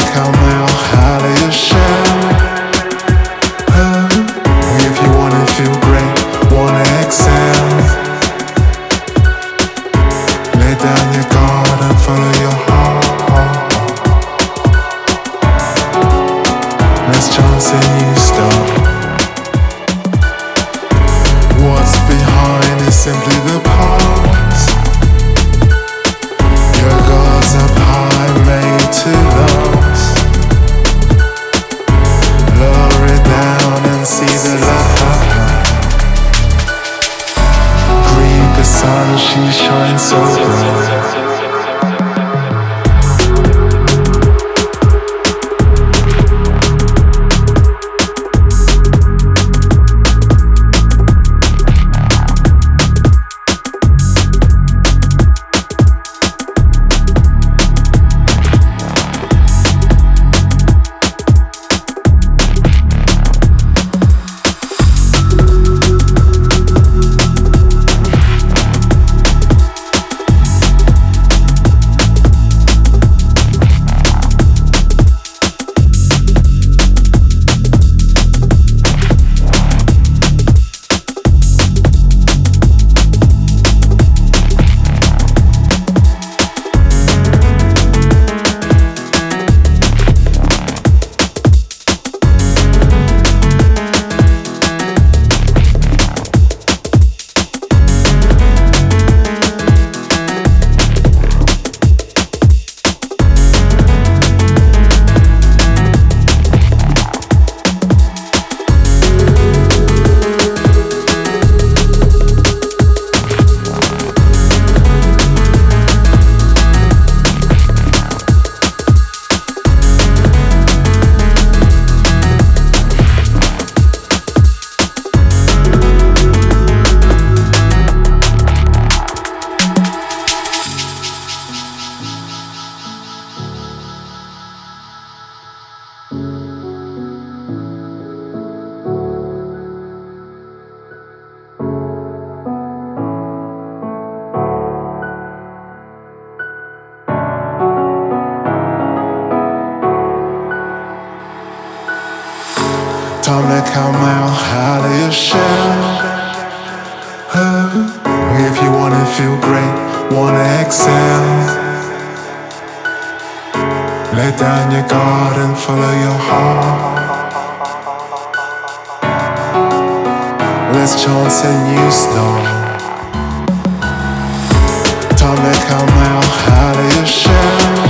caramel, out of your shell. If you wanna feel great, wanna excel, lay down your guard and follow your heart. Let's chance a new start. What's behind is simply the past. Your goals up high, made to last. Lower it down and see the light. Greet the sun, she shines so bright. Time to come out of your shell. If you wanna feel great, wanna excel, lay down your guard and follow your heart. Let's chance a new start. Time to come out of your shell.